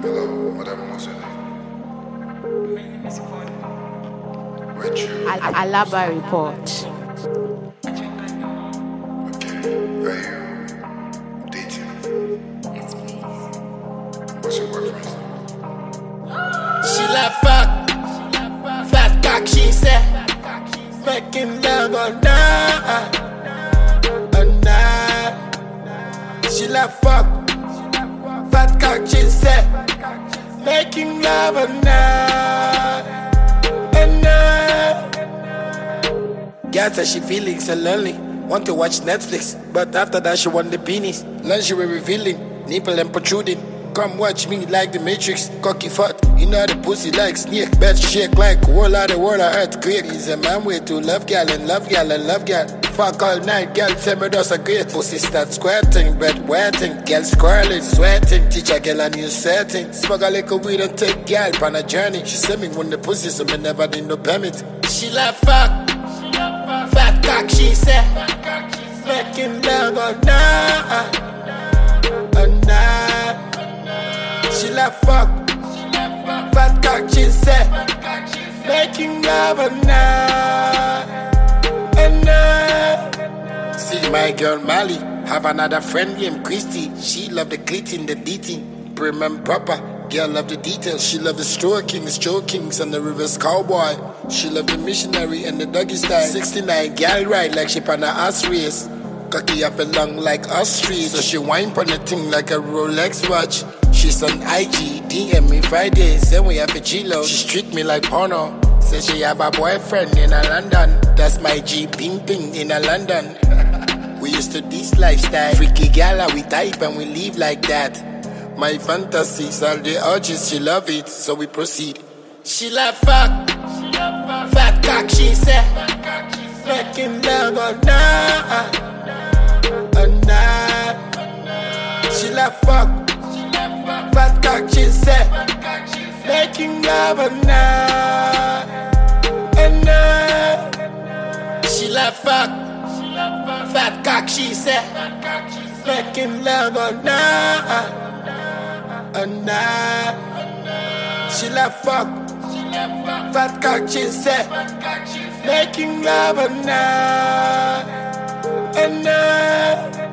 Hello, madame, what's your name? My name is Con. Where you? Alaba report. Agenda no. Okay. Are you dating? Yes, please. What's your boyfriend's name? She left fuck, fat cock, she said, making love all night, all night. She left fuck, fat cock, she said, making love all night, all night. Girl said she feeling so lonely, want to watch Netflix, but after that she want the beanies, lingerie revealing, nipple and protruding. Come watch me like the Matrix, cocky fat. You know the pussy like snake, bed shake like whole of the world of earthquake. He's a man way to love gal and love gal and love gal. Fuck all night, gal tell me that's a great. Pussy start squirting, bed wetting, gal squirrely, sweating. Teach a gal a new setting. Smoke a little weed and take gal on a journey. She send me when the pussy so me never need no permit. She love fuck, fat cock she said, making love all night, all night. She left fuck, fat cock, she said, making love all night, all night. See my girl Mali, have another friend named Christy. She love the clit in the beating, prim and proper. Girl love the details, she love the strokings and the reverse cowboy. She love the missionary and the doggy style. 69 gal ride like she pan a ass race. Cocky up and long like ostrich, so she whine pon the thing like a Rolex watch. She's on IG, DM me Friday, say we have a G-Lo. She treat me like porno, say she have a boyfriend in a London. That's my G, ping ping in a London. We used to this lifestyle, freaky gala, we type and we live like that. My fantasies, all the urges, she love it, so we proceed. She love fuck, fat cock, she said, making love all night, all night. She love fuck, fat cock, she said, making love all night, all night. She love fuck, fat cock, she said, making love all night, all night. She love fuck, fat cock, she said, making love all night, all night.